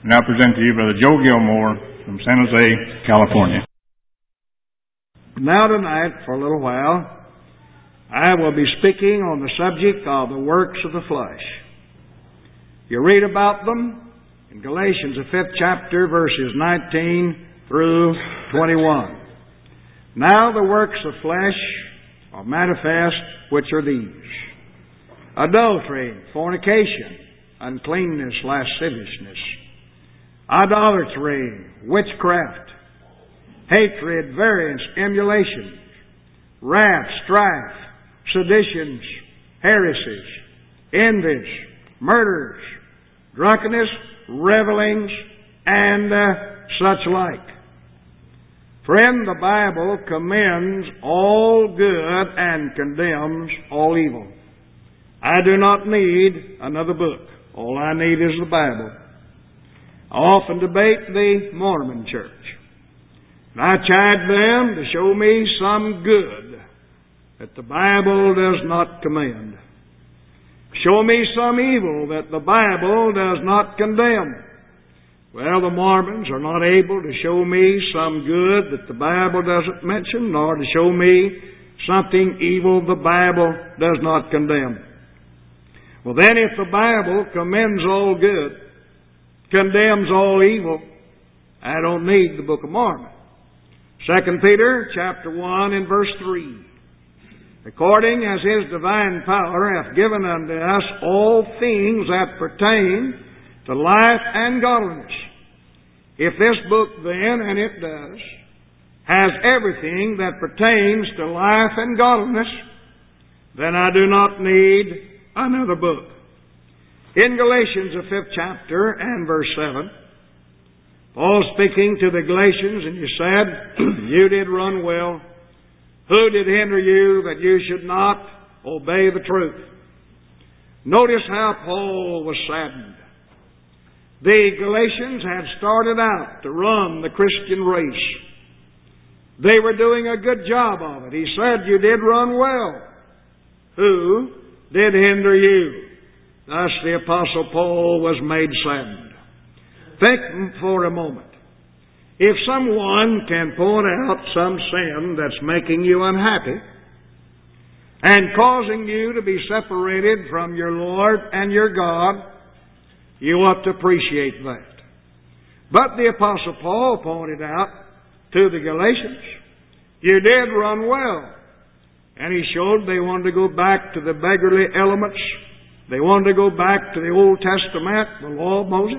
Now present to you Brother Joe Gilmore from San Jose, California. Now tonight, for a little while, I will be speaking on the subject of the works of the flesh. You read about them in Galatians, the 5th chapter, verses 19 through 21. Now the works of flesh are manifest, which are these: adultery, fornication, uncleanness, lasciviousness, idolatry, witchcraft, hatred, variance, emulations, wrath, strife, seditions, heresies, envies, murders, drunkenness, revelings, and such like. Friend, the Bible commends all good and condemns all evil. I do not need another book. All I need is the Bible. I often debate the Mormon church. And I chide them to show me some good that the Bible does not commend. Show me some evil that the Bible does not condemn. Well, the Mormons are not able to show me some good that the Bible doesn't mention, nor to show me something evil the Bible does not condemn. Well, then, if the Bible commends all good, condemns all evil, I don't need the Book of Mormon. 2 Peter chapter 1 and verse 3. According as His divine power hath given unto us all things that pertain to life and godliness. If this book then, and it does, has everything that pertains to life and godliness, then I do not need another book. In Galatians, the 5th chapter and verse 7, Paul speaking to the Galatians, and he said, You did run well. Who did hinder you that you should not obey the truth? Notice how Paul was saddened. The Galatians had started out to run the Christian race. They were doing a good job of it. He said, You did run well. Who did hinder you? Thus the Apostle Paul was made saddened. Think for a moment. If someone can point out some sin that's making you unhappy and causing you to be separated from your Lord and your God, you ought to appreciate that. But the Apostle Paul pointed out to the Galatians, you did run well. And he showed they wanted to go back to the beggarly elements. They wanted to go back to the Old Testament, the law of Moses.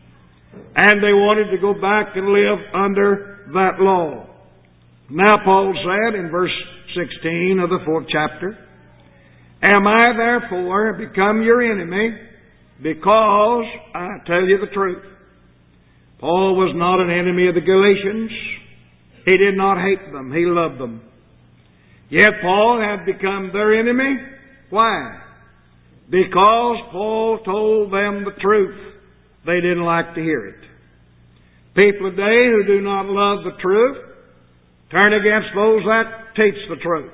And they wanted to go back and live under that law. Now Paul said in verse 16 of the 4th chapter, Am I therefore become your enemy because I tell you the truth? Paul was not an enemy of the Galatians. He did not hate them. He loved them. Yet Paul had become their enemy. Why? Because Paul told them the truth. They didn't like to hear it. People today who do not love the truth turn against those that teach the truth.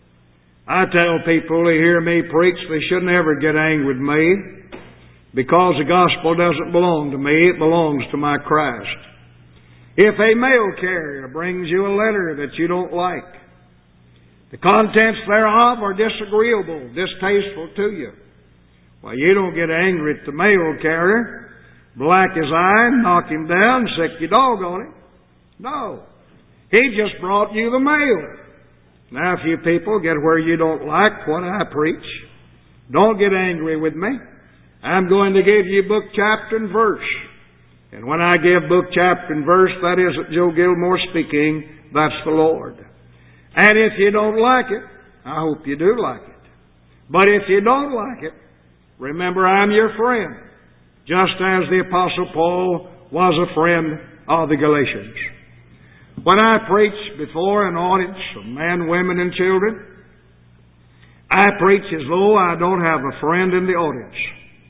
I tell people who hear me preach they should never get angry with me because the gospel doesn't belong to me, it belongs to my Christ. If a mail carrier brings you a letter that you don't like, the contents thereof are disagreeable, distasteful to you, well, you don't get angry at the mail carrier. Black his eye, knock him down, sick your dog on him. No. He just brought you the mail. Now, if you people get where you don't like what I preach, don't get angry with me. I'm going to give you book, chapter, and verse. And when I give book, chapter, and verse, that isn't Joe Gilmore speaking. That's the Lord. And if you don't like it, I hope you do like it. But if you don't like it, remember I'm your friend. Just as the Apostle Paul was a friend of the Galatians. When I preach before an audience of men, women, and children, I preach as though I don't have a friend in the audience.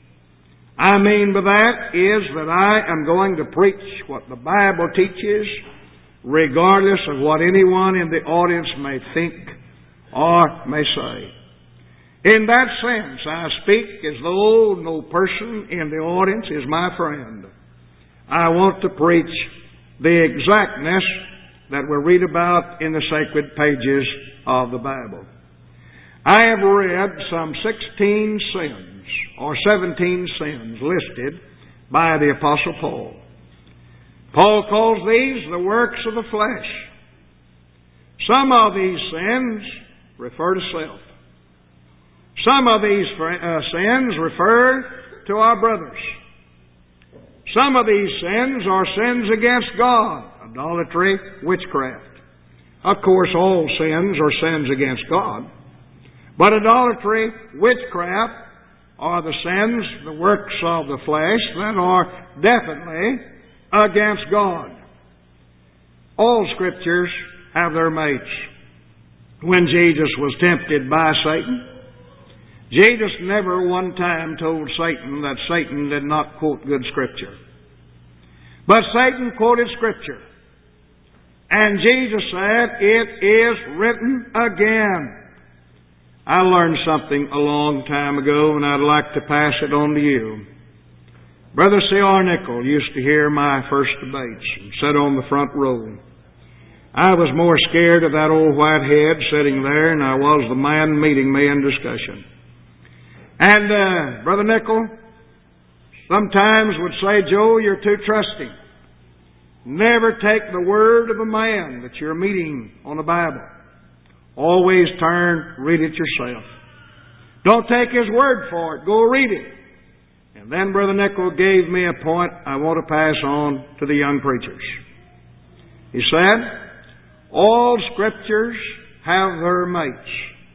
I mean by that is that I am going to preach what the Bible teaches, regardless of what anyone in the audience may think or may say. In that sense, I speak as though no person in the audience is my friend. I want to preach the exactness that we read about in the sacred pages of the Bible. I have read some 16 sins or 17 sins listed by the Apostle Paul. Paul calls these the works of the flesh. Some of these sins refer to self. Some of these sins refer to our brothers. Some of these sins are sins against God, idolatry, witchcraft. Of course, all sins are sins against God. But idolatry, witchcraft are the sins, the works of the flesh that are definitely against God. All Scriptures have their mates. When Jesus was tempted by Satan, Jesus never one time told Satan that Satan did not quote good Scripture. But Satan quoted Scripture. And Jesus said, "It is written again." I learned something a long time ago, and I'd like to pass it on to you. Brother C.R. Nichol used to hear my first debates and sit on the front row. I was more scared of that old white head sitting there than I was the man meeting me in discussion. And Brother Nichol sometimes would say, "Joe, you're too trusting. Never take the word of a man that you're meeting on the Bible. Always read it yourself. Don't take his word for it. Go read it." And then Brother Nichol gave me a point I want to pass on to the young preachers. He said, all Scriptures have their mates.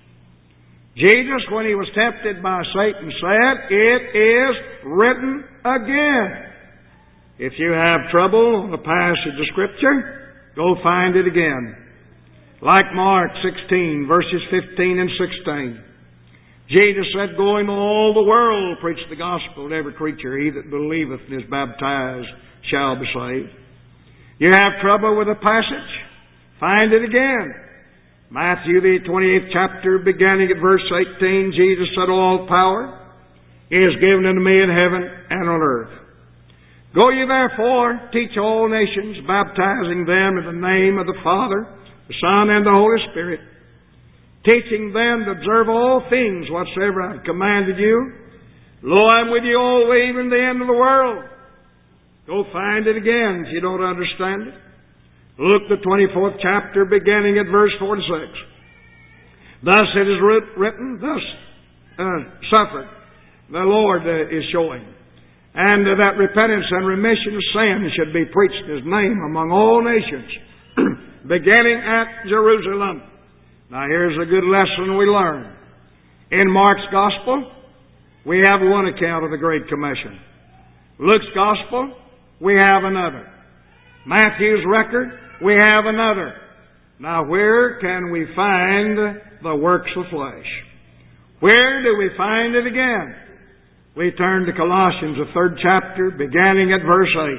Jesus, when He was tempted by Satan, said, "It is written again." If you have trouble on a passage of Scripture, go find it again. Like Mark 16, verses 15 and 16. Jesus said, "Go into all the world, preach the gospel to every creature. He that believeth and is baptized shall be saved." You have trouble with a passage? Find it again. Matthew the 28th chapter, beginning at verse 18, Jesus said, "All power is given unto me in heaven and on earth. Go ye therefore, teach all nations, baptizing them in the name of the Father, the Son, and the Holy Spirit, teaching them to observe all things whatsoever I have commanded you. Lo, I am with you always, even to the end of the world." Go find it again if you don't understand it. Luke the 24th chapter, beginning at verse 46. "Thus it is written, thus suffered the Lord is showing, and that repentance and remission of sin should be preached in His name among all nations, beginning at Jerusalem." Now here's a good lesson we learn. In Mark's Gospel, we have one account of the Great Commission. Luke's Gospel, we have another. Matthew's record, we have another. Now where can we find the works of flesh? Where do we find it again? We turn to Colossians, the 3rd chapter, beginning at verse 8.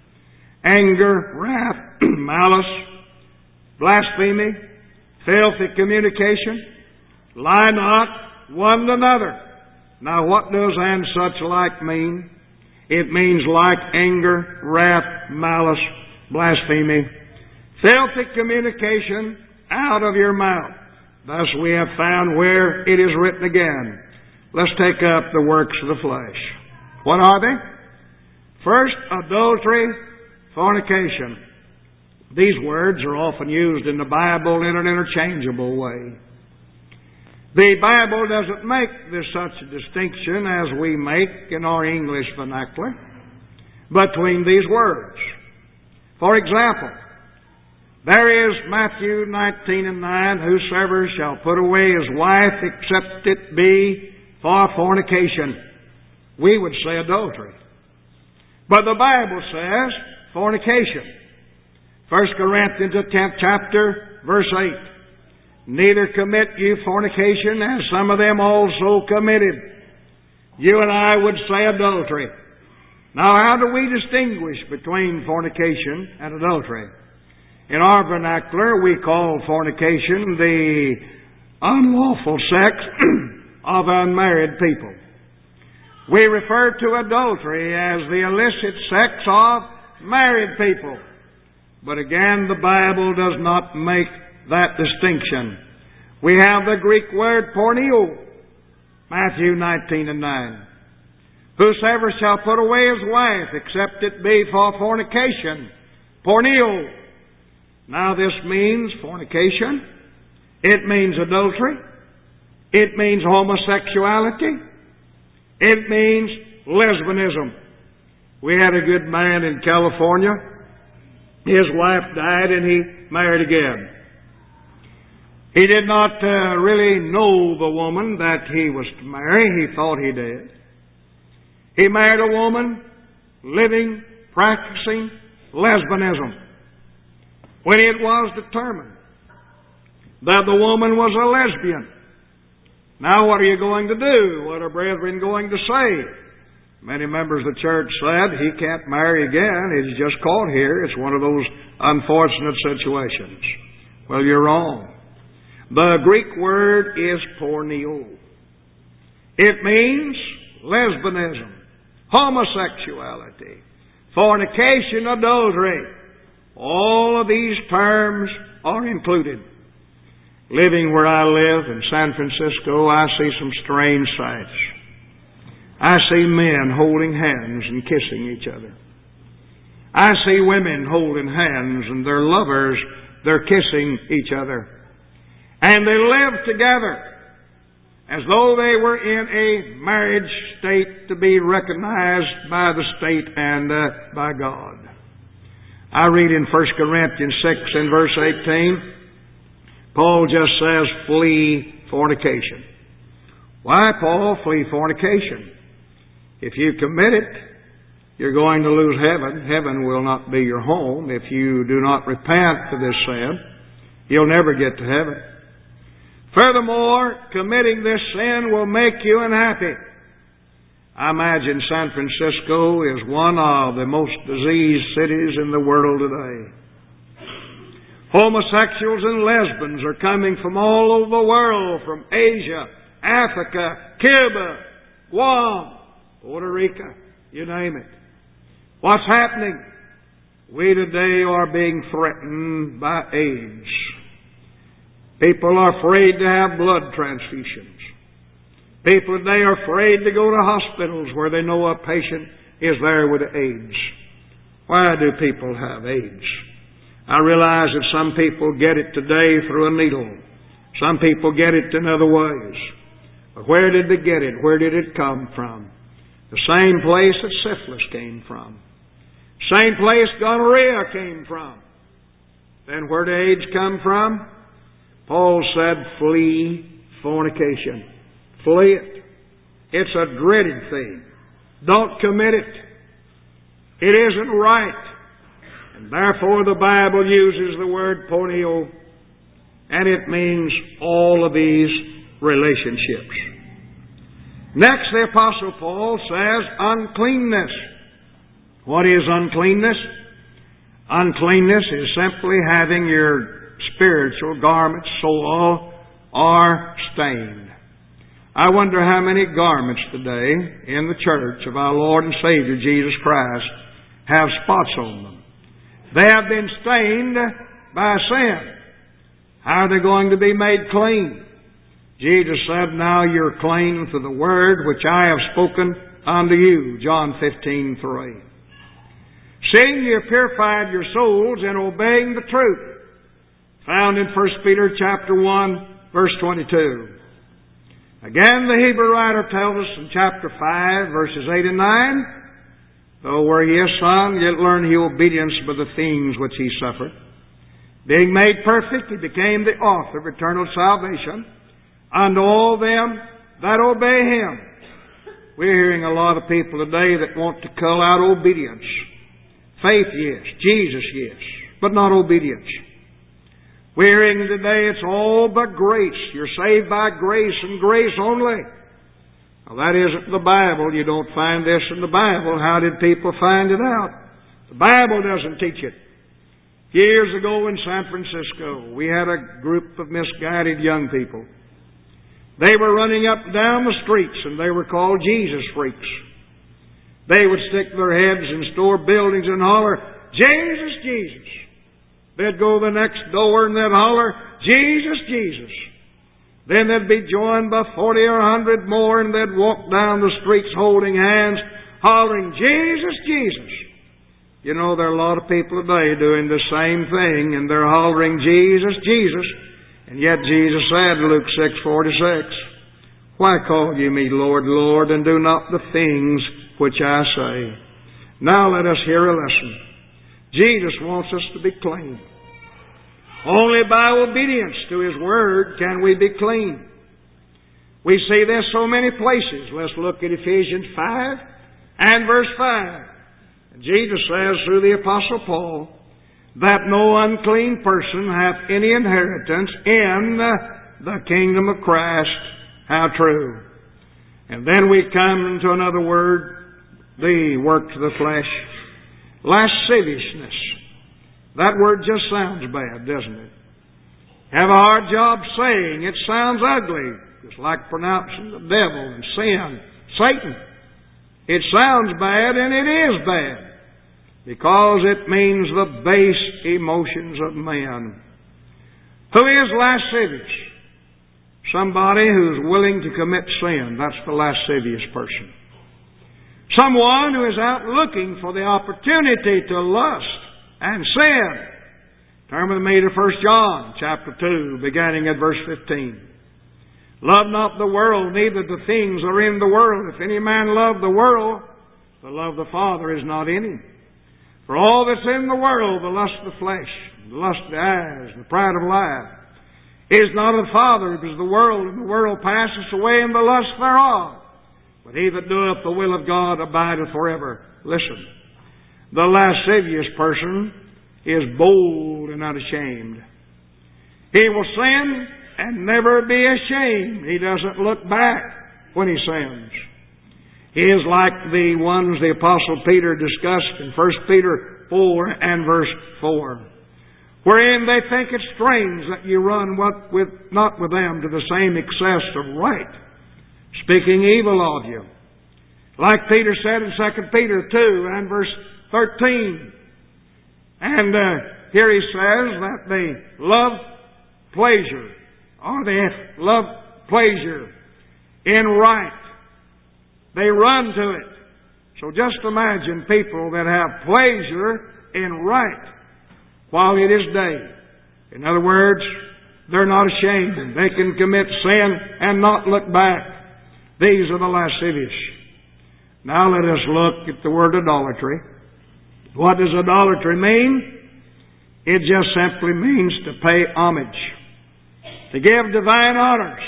"Anger, wrath, malice, blasphemy, filthy communication, lie not one to another." Now what does "and such like" mean? It means like anger, wrath, malice, blasphemy, filthy communication out of your mouth. Thus we have found where it is written again. Let's take up the works of the flesh. What are they? First, adultery, fornication. These words are often used in the Bible in an interchangeable way. The Bible doesn't make such a distinction as we make in our English vernacular between these words. For example, there is Matthew 19:9, "Whosoever shall put away his wife, except it be for fornication." We would say adultery. But the Bible says fornication. 1 Corinthians, the 10th chapter, verse 8. "Neither commit you fornication, as some of them also committed." You and I would say adultery. Now, how do we distinguish between fornication and adultery? In our vernacular, we call fornication the unlawful sex of unmarried people. We refer to adultery as the illicit sex of married people. But again, the Bible does not make that distinction. We have the Greek word porneo, Matthew 19:9. Whosoever shall put away his wife, except it be for fornication, porneo. Now this means fornication. It means adultery. It means homosexuality. It means lesbianism. We had a good man in California. His wife died and he married again. He did not really know the woman that he was to marry. He thought he did. He married a woman living, practicing lesbianism. When it was determined that the woman was a lesbian, now what are you going to do? What are brethren going to say? Many members of the church said, he can't marry again. He's just caught here. It's one of those unfortunate situations. Well, you're wrong. The Greek word is porneo. It means lesbianism, homosexuality, fornication, adultery. All of these terms are included. Living where I live in San Francisco, I see some strange sights. I see men holding hands and kissing each other. I see women holding hands and their lovers, they're kissing each other. And they live together as though they were in a marriage state to be recognized by the state and by God. I read in 1 Corinthians 6 and verse 18, Paul just says, flee fornication. Why, Paul, flee fornication? If you commit it, you're going to lose heaven. Heaven will not be your home. If you do not repent for this sin, you'll never get to heaven. Furthermore, committing this sin will make you unhappy. I imagine San Francisco is one of the most diseased cities in the world today. Homosexuals and lesbians are coming from all over the world, from Asia, Africa, Cuba, Guam, Puerto Rico, you name it. What's happening? We today are being threatened by AIDS. People are afraid to have blood transfusions. People today are afraid to go to hospitals where they know a patient is there with AIDS. Why do people have AIDS? I realize that some people get it today through a needle. Some people get it in other ways. But where did they get it? Where did it come from? The same place that syphilis came from. Same place gonorrhea came from. Then where did AIDS come from? Paul said, flee fornication. Flee it. It's a dreaded thing. Don't commit it. It isn't right. And therefore the Bible uses the word porneo, and it means all of these relationships. Next, the Apostle Paul says uncleanness. What is uncleanness? Uncleanness is simply having your spiritual garments soiled or stained. I wonder how many garments today in the church of our Lord and Savior Jesus Christ have spots on them. They have been stained by sin. How are they going to be made clean? Jesus said, now you're clean through the word which I have spoken unto you. John 15:3. Seeing you have purified your souls in obeying the truth. Found in 1 Peter chapter 1, verse 22. Again, the Hebrew writer tells us in chapter 5, verses 8 and 9, though were he a son, yet learned he obedience by the things which he suffered. Being made perfect, he became the author of eternal salvation unto all them that obey him. We're hearing a lot of people today that want to cull out obedience. Faith, yes. Jesus, yes. But not obedience. We're hearing today it's all but grace. You're saved by grace and grace only. Now that isn't the Bible. You don't find this in the Bible. How did people find it out? The Bible doesn't teach it. Years ago in San Francisco, we had a group of misguided young people. They were running up and down the streets, and they were called Jesus freaks. They would stick their heads in store buildings and holler, "Jesus, Jesus." They'd go to the next door and they'd holler, "Jesus, Jesus." Then they'd be joined by 40 or 100 more, and they'd walk down the streets holding hands, hollering, "Jesus, Jesus." You know, there are a lot of people today doing the same thing, and they're hollering, "Jesus, Jesus." And yet Jesus said in Luke 6:46, "Why call ye me Lord, Lord, and do not the things which I say?" Now let us hear a lesson. Jesus wants us to be clean. Only by obedience to His Word can we be clean. We see this so many places. Let's look at Ephesians 5 and verse 5. Jesus says through the Apostle Paul that no unclean person hath any inheritance in the kingdom of Christ. How true. And then we come to another word, the works of the flesh. Lasciviousness. That word just sounds bad, doesn't it? Have a hard job saying it sounds ugly. It's like pronouncing the devil and sin, Satan. It sounds bad, and it is bad, because it means the base emotions of man. Who is lascivious? Somebody who's willing to commit sin. That's the lascivious person. Someone who is out looking for the opportunity to lust and sin. Turn with me to 1 John chapter 2, beginning at verse 15. Love not the world, neither the things are in the world. If any man love the world, the love of the Father is not in him. For all that's in the world, the lust of the flesh, the lust of the eyes, the pride of life, is not of the Father, it is the world, and the world passes away in the lust thereof. But he that doeth the will of God abideth forever. Listen, the lascivious person is bold and not ashamed. He will sin and never be ashamed. He doesn't look back when he sins. He is like the ones the Apostle Peter discussed in 1 Peter 4 and verse 4, wherein they think it strange that you run not with them to the same excess of right, speaking evil of you. Like Peter said in 2 Peter 2 and verse 13. And here he says that they love pleasure, or they love pleasure in right. They run to it. So just imagine people that have pleasure in right while it is day. In other words, they're not ashamed. They can commit sin and not look back. These are the lascivious. Now let us look at the word idolatry. What does idolatry mean? It just simply means to pay homage, to give divine honors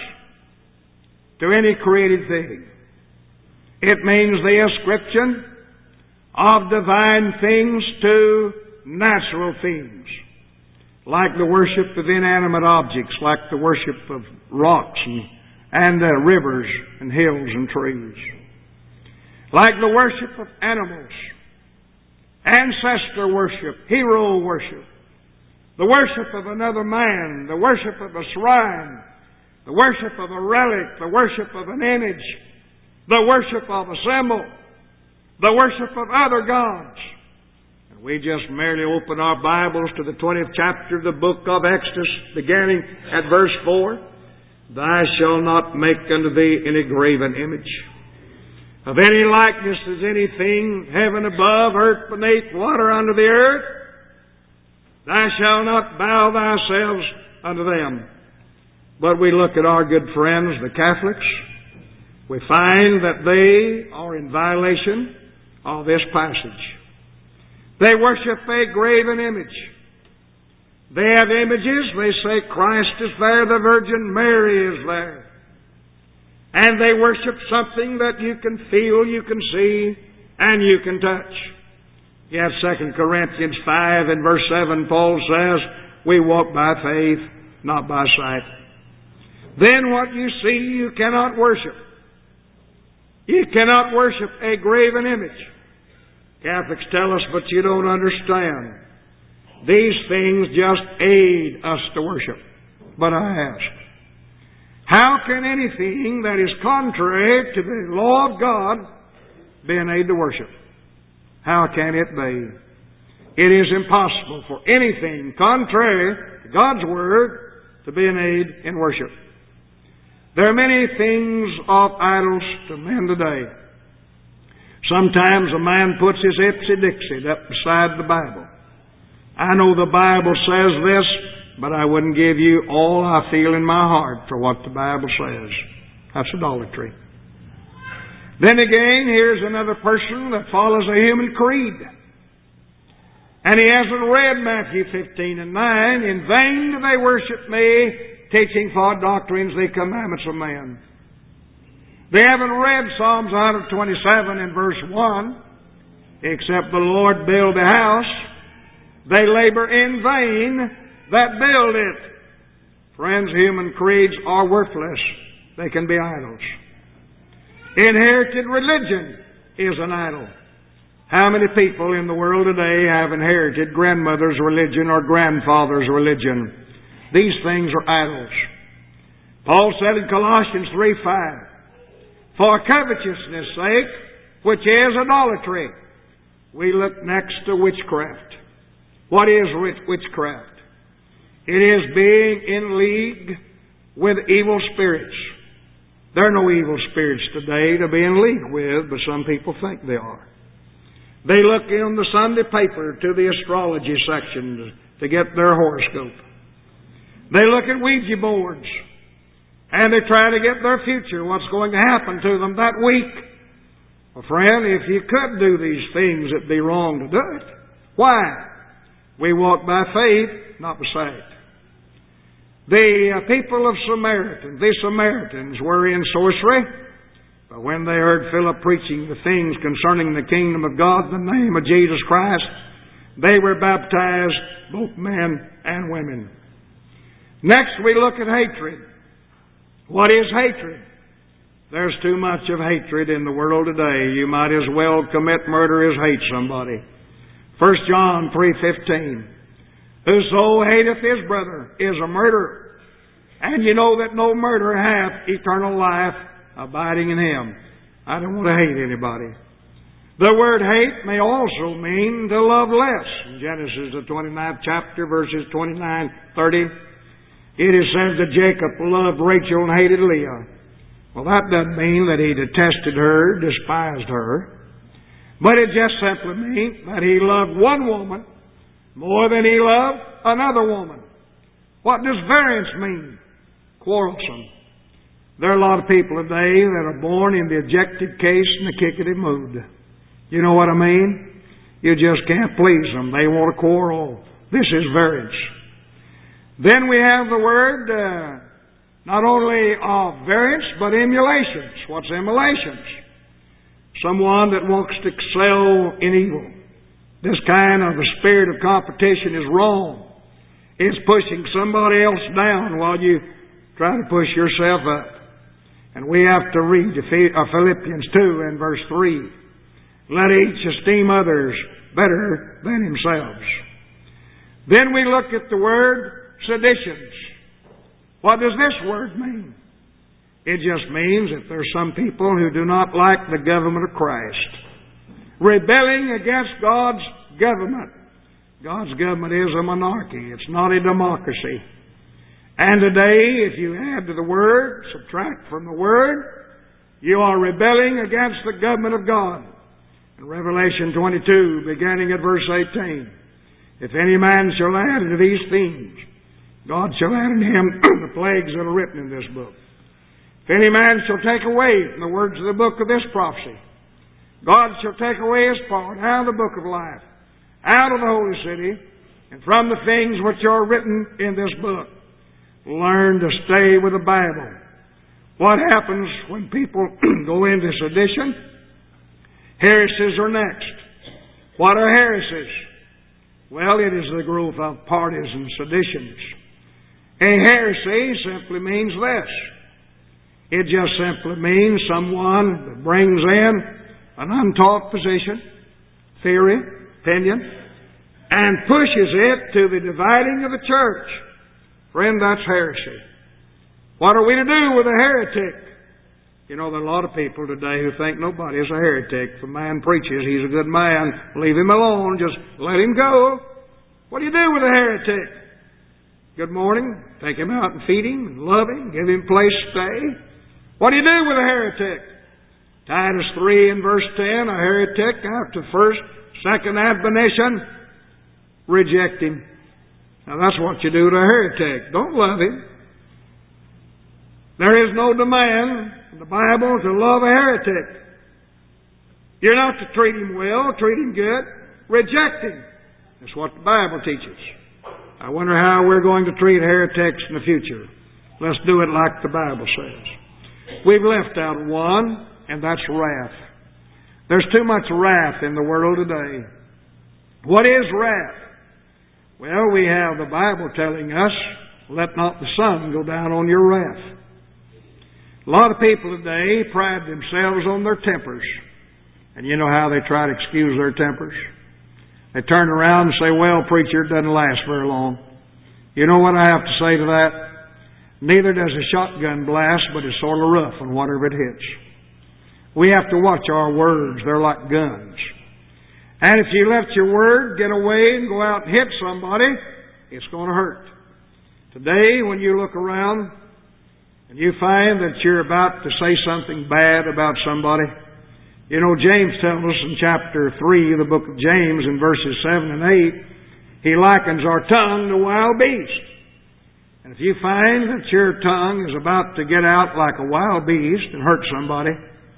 to any created thing. It means the ascription of divine things to natural things, like the worship of inanimate objects, like the worship of rocks and rivers and hills and trees, like the worship of animals, ancestor worship, hero worship, the worship of another man, the worship of a shrine, the worship of a relic, the worship of an image, the worship of a symbol, the worship of other gods. And we just merely open our Bibles to the 20th chapter of the book of Exodus, beginning at verse 4. Thou shalt not make unto thee any graven image of any likeness as anything, heaven above, earth beneath, water under the earth. Thou shalt not bow thyself unto them. But we look at our good friends, the Catholics. We find that they are in violation of this passage. They worship a graven image. They have images. They say Christ is there, the Virgin Mary is there. And they worship something that you can feel, you can see, and you can touch. You have 2 Corinthians 5 and verse 7, Paul says, we walk by faith, not by sight. Then what you see, you cannot worship. You cannot worship a graven image. Catholics tell us, but you don't understand. These things just aid us to worship. But I ask, how can anything that is contrary to the law of God being aid to worship. How can it be? It is impossible for anything contrary to God's Word to be an aid in worship. There are many things of idols to men today. Sometimes a man puts his Ipsy-Dixit up beside the Bible. I know the Bible says this, but I wouldn't give you all I feel in my heart for what the Bible says. That's idolatry. Then again, here's another person that follows a human creed. And he hasn't read Matthew 15 and 9. In vain do they worship me, teaching false doctrines, the commandments of men. They haven't read Psalms 127 and verse 1. Except the Lord build a house, they labor in vain that build it. Friends, human creeds are worthless. They can be idols. Inherited religion is an idol. How many people in the world today have inherited grandmother's religion or grandfather's religion? These things are idols. Paul said in Colossians 3:5, for covetousness' sake, which is idolatry, we look next to witchcraft. What is witchcraft? It is being in league with evil spirits. There are no evil spirits today to be in league with, but some people think they are. They look in the Sunday paper to the astrology section to get their horoscope. They look at Ouija boards, and they try to get their future, what's going to happen to them that week. Well, friend, if you could do these things, it'd be wrong to do it. Why? We walk by faith, not by sight. The people of the Samaritans were in sorcery, but when they heard Philip preaching the things concerning the kingdom of God in the name of Jesus Christ, they were baptized, both men and women. Next, we look at hatred. What is hatred? There's too much of hatred in the world today. You might as well commit murder as hate somebody. 1 John 3:15. Whoso hateth his brother is a murderer. And you know that no murderer hath eternal life abiding in him. I don't want to hate anybody. The word hate may also mean to love less. In Genesis, the 29th chapter, verses 29-30, it is said that Jacob loved Rachel and hated Leah. Well, that doesn't mean that he detested her, despised her. But it just simply means that he loved one woman more than he loved another woman. What does variance mean? Quarrelsome. There are a lot of people today that are born in the ejected case and the kickety mood. You know what I mean? You just can't please them. They want to quarrel. This is variance. Then we have the word not only of variance, but emulations. What's emulations? Someone that wants to excel in evil. This kind of a spirit of competition is wrong. It's pushing somebody else down while you try to push yourself up. And we have to read Philippians 2 and verse 3. Let each esteem others better than themselves. Then we look at the word seditions. What does this word mean? It just means that there are some people who do not like the government of Christ. Rebelling against God's government. God's government is a monarchy. It's not a democracy. And today, if you add to the Word, subtract from the Word, you are rebelling against the government of God. In Revelation 22, beginning at verse 18, if any man shall add to these things, God shall add unto him the plagues that are written in this book. If any man shall take away from the words of the book of this prophecy, God shall take away his part out of the book of life, out of the holy city, and from the things which are written in this book. Learn to stay with the Bible. What happens when people go into sedition? Heresies are next. What are heresies? Well, it is the growth of parties and seditions. A heresy simply means this. It just simply means someone that brings in an untaught position, theory, opinion, and pushes it to the dividing of the church. Friend, that's heresy. What are we to do with a heretic? You know, there are a lot of people today who think nobody is a heretic. If a man preaches, he's a good man. Leave him alone. Just let him go. What do you do with a heretic? Good morning. Take him out and feed him and love him. Give him a place to stay. What do you do with a heretic? Titus 3 and verse 10, a heretic after first, second admonition, reject him. Now that's what you do to a heretic. Don't love him. There is no demand in the Bible to love a heretic. You're not to treat him well, treat him good. Reject him. That's what the Bible teaches. I wonder how we're going to treat heretics in the future. Let's do it like the Bible says. We've left out one, and that's wrath. There's too much wrath in the world today. What is wrath? Well, we have the Bible telling us, let not the sun go down on your wrath. A lot of people today pride themselves on their tempers. And you know how they try to excuse their tempers? They turn around and say, well, preacher, it doesn't last very long. You know what I have to say to that? Neither does a shotgun blast, but it's sort of rough on whatever it hits. We have to watch our words. They're like guns. And if you let your word get away and go out and hit somebody, it's going to hurt. Today, when you look around and you find that you're about to say something bad about somebody, you know, James tells us in chapter 3 of the book of James in verses 7 and 8, he likens our tongue to a wild beast. And if you find that your tongue is about to get out like a wild beast and hurt somebody,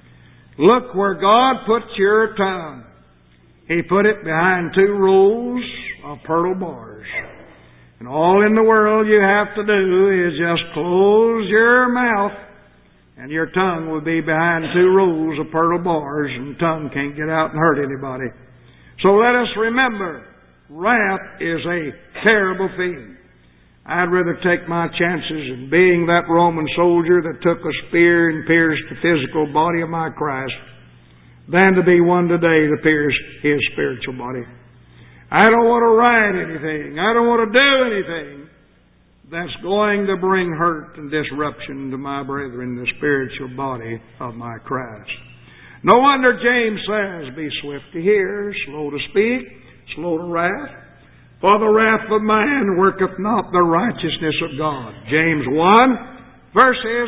look where God puts your tongue. He put it behind 2 rows of pearl bars. And all in the world you have to do is just close your mouth, and your tongue will be behind 2 rows of pearl bars, and the tongue can't get out and hurt anybody. So let us remember, wrath is a terrible thing. I'd rather take my chances in being that Roman soldier that took a spear and pierced the physical body of my Christ than to be one today to pierce his spiritual body. I don't want to write anything. I don't want to do anything that's going to bring hurt and disruption to my brethren, the spiritual body of my Christ. No wonder James says, be swift to hear, slow to speak, slow to wrath. For the wrath of man worketh not the righteousness of God. James 1, verses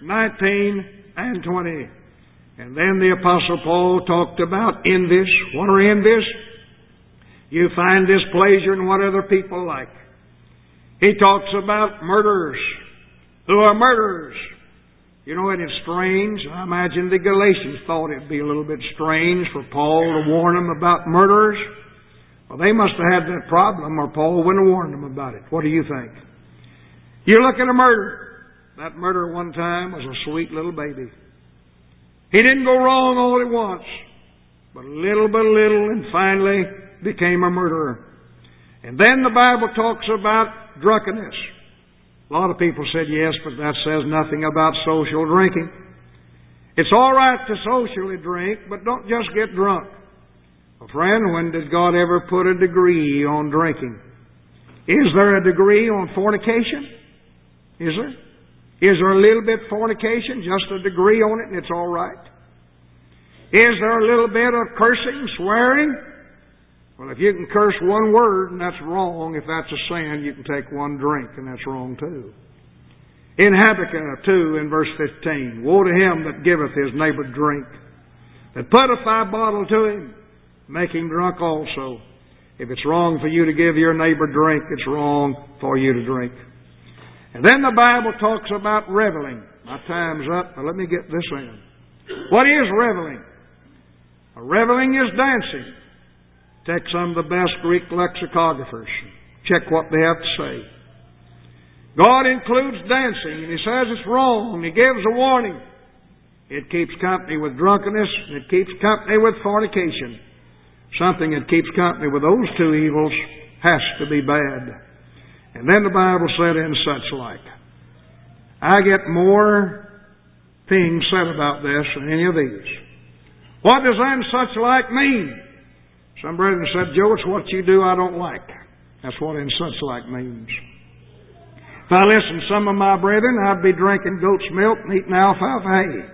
19 and 20. And then the Apostle Paul talked about envies. What are envies? You find displeasure in what other people like. He talks about murderers. Who are murderers? You know, it is strange. I imagine the Galatians thought it'd be a little bit strange for Paul to warn them about murderers. Well, they must have had that problem, or Paul wouldn't have warned them about it. What do you think? You look at a murder. That murderer one time was a sweet little baby. He didn't go wrong all at once, but little by little, and finally became a murderer. And then the Bible talks about drunkenness. A lot of people said yes, but that says nothing about social drinking. It's all right to socially drink, but don't just get drunk. Well, friend, when did God ever put a degree on drinking? Is there a degree on fornication? Is there? Is there a little bit fornication, just a degree on it, and it's all right? Is there a little bit of cursing, swearing? Well, if you can curse one word and that's wrong, if that's a sin, you can take one drink and that's wrong too. In Habakkuk 2 in verse 15, woe to him that giveth his neighbor drink, that putteth thy bottle to him, make him drunk also. If it's wrong for you to give your neighbor drink, it's wrong for you to drink. And then the Bible talks about reveling. My time's up, but let me get this in. What is reveling? A reveling is dancing. Take some of the best Greek lexicographers. Check what they have to say. God includes dancing, and He says it's wrong. He gives a warning. It keeps company with drunkenness, and it keeps company with fornication. Something that keeps company with those 2 evils has to be bad. And then the Bible said, in such like. I get more things said about this than any of these. What does "and such like" mean? Some brethren said, Joe, it's what you do I don't like. That's what "and such like" means. If I listened to some of my brethren, I'd be drinking goat's milk and eating alfalfa hay.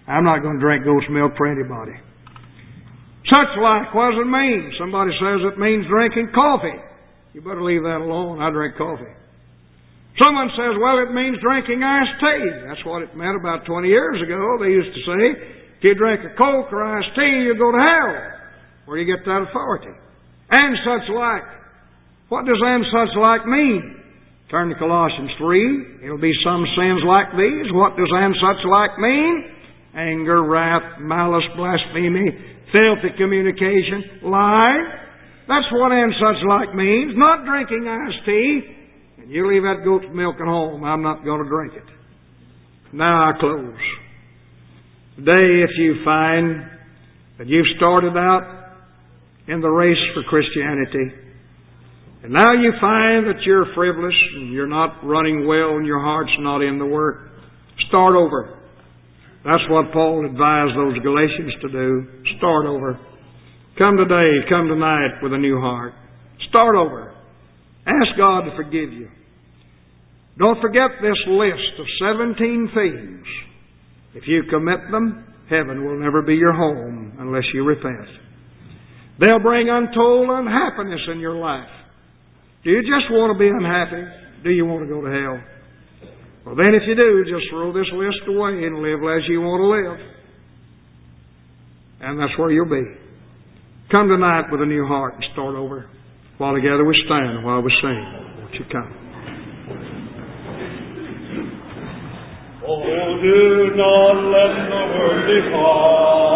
I'm not going to drink goat's milk for anybody. Such like, what does it mean? Somebody says it means drinking coffee. You better leave that alone. I drink coffee. Someone says, well, it means drinking iced tea. That's what it meant about 20 years ago. They used to say, if you drink a Coke or iced tea, you go to hell. Where do you get that authority? And such like. What does and such like mean? Turn to Colossians 3. It'll be some sins like these. What does and such like mean? Anger, wrath, malice, blasphemy, filthy communication, lying. That's what and such like means. Not drinking iced tea. And you leave that goat's milk at home. I'm not going to drink it. Now I close. Today, if you find that you've started out in the race for Christianity, and now you find that you're frivolous and you're not running well and your heart's not in the work, start over. That's what Paul advised those Galatians to do. Start over. Come today, come tonight with a new heart. Start over. Ask God to forgive you. Don't forget this list of 17 things. If you commit them, heaven will never be your home unless you repent. They'll bring untold unhappiness in your life. Do you just want to be unhappy? Do you want to go to hell? Well, then if you do, just throw this list away and live as you want to live. And that's where you'll be. Come tonight with a new heart and start over. While together we stand, while we sing. Won't you come? Oh, do not let the word depart.